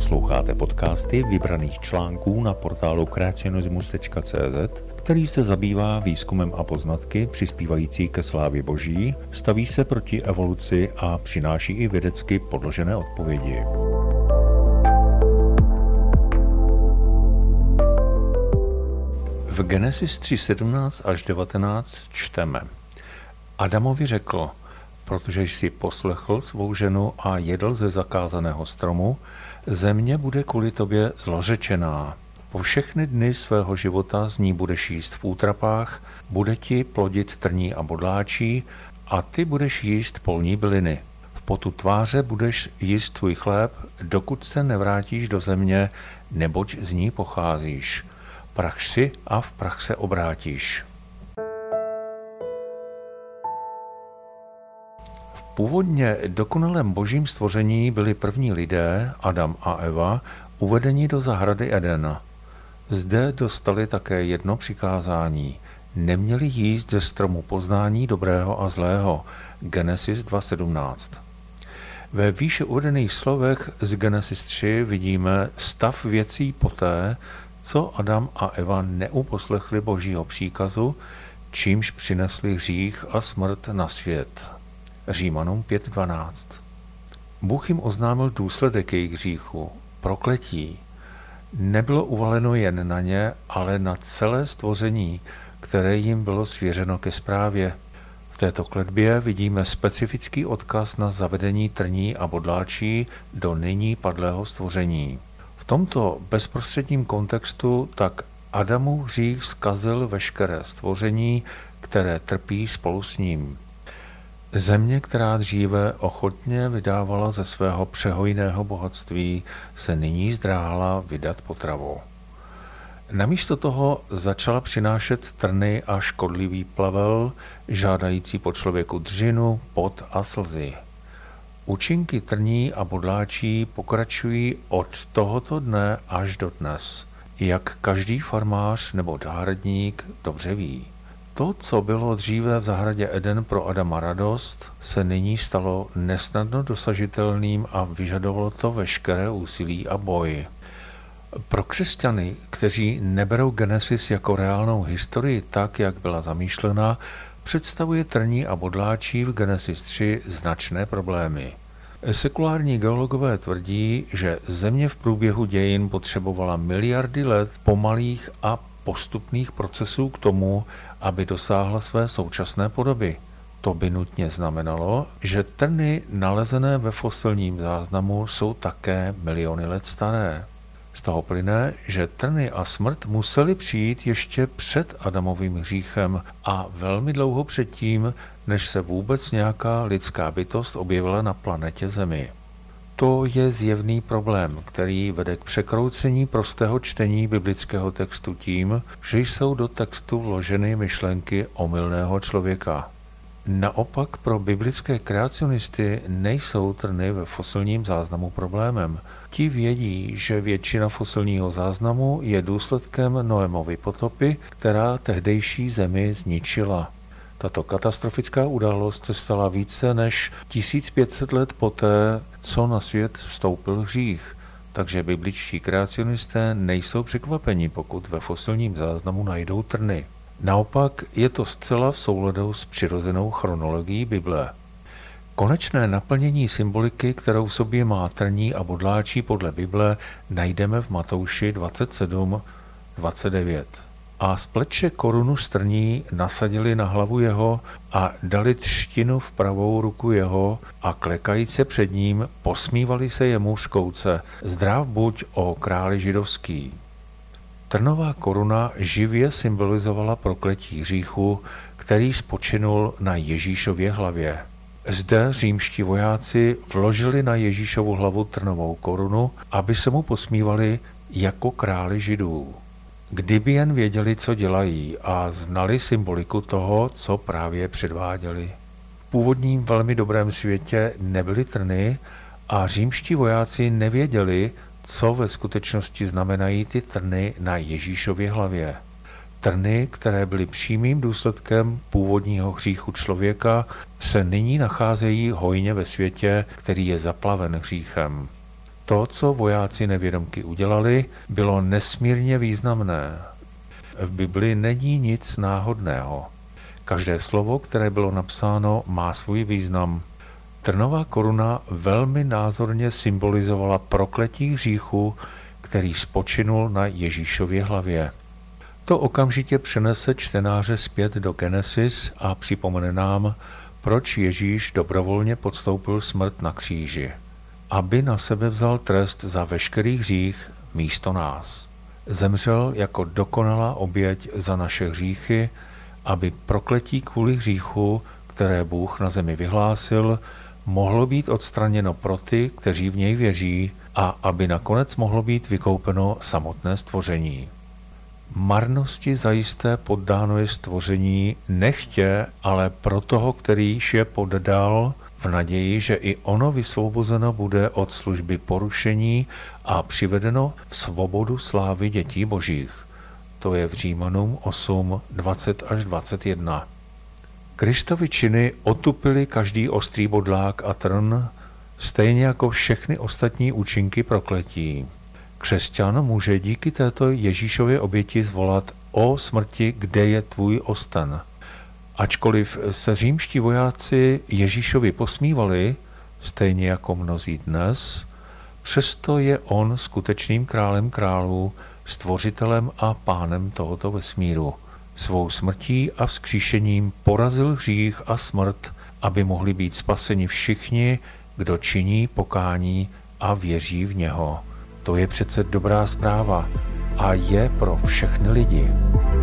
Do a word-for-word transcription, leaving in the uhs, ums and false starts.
Posloucháte podcasty vybraných článků na portálu kreacionismus tečka cé zet, který se zabývá výzkumem a poznatky přispívající ke slávě Boží, staví se proti evoluci a přináší i vědecky podložené odpovědi. V Genesis tři sedmnáct až devatenáct čteme: Adamovi řekl: protože jsi poslechl svou ženu a jedl ze zakázaného stromu, země bude kvůli tobě zlořečená. Po všechny dny svého života z ní budeš jíst v útrapách, bude ti plodit trní a bodláčí a ty budeš jíst polní byliny. V potu tváře budeš jíst tvůj chléb, dokud se nevrátíš do země, neboť z ní pocházíš. Prach si a v prach se obrátíš. V původně dokonalém božím stvoření byli první lidé, Adam a Eva, uvedeni do zahrady Eden. Zde dostali také jedno přikázání. Neměli jíst ze stromu poznání dobrého a zlého. Genesis dva sedmnáct. Ve výše uvedených slovech z Genesis tři vidíme stav věcí poté, co Adam a Eva neuposlechli božího příkazu, čímž přinesli hřích a smrt na svět. Římanům pět dvanáct. Bůh jim oznámil důsledek jejich hříchu, prokletí. Nebylo uvaleno jen na ně, ale na celé stvoření, které jim bylo svěřeno ke správě. V této kletbě vidíme specifický odkaz na zavedení trní a bodláčí do nyní padlého stvoření. V tomto bezprostředním kontextu tak Adamův hřích zkazil veškeré stvoření, které trpí spolu s ním. Země, která dříve ochotně vydávala ze svého přehojného bohatství, se nyní zdráhala vydat potravu. Namísto toho začala přinášet trny a škodlivý plevel, žádající po člověku dřinu, pot a slzy. Účinky trní a bodláčí pokračují od tohoto dne až do dnes, jak každý farmář nebo zahradník dobře ví. To, co bylo dříve v zahradě Eden pro Adama radost, se nyní stalo nesnadno dosažitelným a vyžadovalo to veškeré úsilí a boj. Pro křesťany, kteří neberou Genesis jako reálnou historii tak, jak byla zamýšlena, představuje trní a bodláčí v Genesis tři značné problémy. Sekulární geologové tvrdí, že Země v průběhu dějin potřebovala miliardy let pomalých a postupných procesů k tomu, aby dosáhla své současné podoby. To by nutně znamenalo, že trny nalezené ve fosilním záznamu jsou také miliony let staré. Z toho plyne, že trny a smrt musely přijít ještě před Adamovým hříchem a velmi dlouho předtím, než se vůbec nějaká lidská bytost objevila na planetě Zemi. To je zjevný problém, který vede k překroucení prostého čtení biblického textu tím, že jsou do textu vloženy myšlenky omylného člověka. Naopak pro biblické kreacionisty nejsou trny ve fosilním záznamu problémem. Ti vědí, že většina fosilního záznamu je důsledkem Noemovy potopy, která tehdejší Zemi zničila. Tato katastrofická událost se stala více než tisíc pět set let poté, co na svět vstoupil hřích, takže bibličtí kreacionisté nejsou překvapeni, pokud ve fosilním záznamu najdou trny. Naopak je to zcela v souladu s přirozenou chronologií Bible. Konečné naplnění symboliky, kterou v sobě má trní a bodláčí podle Bible, najdeme v Matouši dvacet sedm dvacet devět. A z pleče korunu z trní nasadili na hlavu jeho a dali třtinu v pravou ruku jeho a klekajíc se před ním posmívali se jemu řkouce: Zdrav buď, o králi židovský. Trnová koruna živě symbolizovala prokletí hříchu, který spočinul na Ježíšově hlavě. Zde římští vojáci vložili na Ježíšovu hlavu trnovou korunu, aby se mu posmívali jako králi židů. Kdyby jen věděli, co dělají a znali symboliku toho, co právě předváděli. V původním velmi dobrém světě nebyly trny a římští vojáci nevěděli, co ve skutečnosti znamenají ty trny na Ježíšově hlavě. Trny, které byly přímým důsledkem původního hříchu člověka, se nyní nacházejí hojně ve světě, který je zaplaven hříchem. To, co vojáci nevědomky udělali, bylo nesmírně významné. V Bibli není nic náhodného. Každé slovo, které bylo napsáno, má svůj význam. Trnová koruna velmi názorně symbolizovala prokletí hříchu, který spočinul na Ježíšově hlavě. To okamžitě přenese čtenáře zpět do Genesis a připomene nám, proč Ježíš dobrovolně podstoupil smrt na kříži. Aby na sebe vzal trest za veškerý hřích místo nás. Zemřel jako dokonalá oběť za naše hříchy, aby prokletí kvůli hříchu, které Bůh na zemi vyhlásil, mohlo být odstraněno pro ty, kteří v něj věří, a aby nakonec mohlo být vykoupeno samotné stvoření. Marnosti zajisté poddáno je stvoření nechtě, ale pro toho, kterýž je poddal, v naději, že i ono vysvobozeno bude od služby porušení a přivedeno v svobodu slávy dětí božích. To je v Římanům osm, dvacet až dvacet jedna. Kristovi činy otupily každý ostrý bodlák a trn, stejně jako všechny ostatní účinky prokletí. Křesťan může díky této Ježíšově oběti zvolat: o smrti, kde je tvůj osten? Ačkoliv se římští vojáci Ježíšovi posmívali, stejně jako mnozí dnes, přesto je on skutečným králem králů, stvořitelem a pánem tohoto vesmíru. Svou smrtí a vzkříšením porazil hřích a smrt, aby mohli být spaseni všichni, kdo činí pokání a věří v něho. To je přece dobrá zpráva a je pro všechny lidi.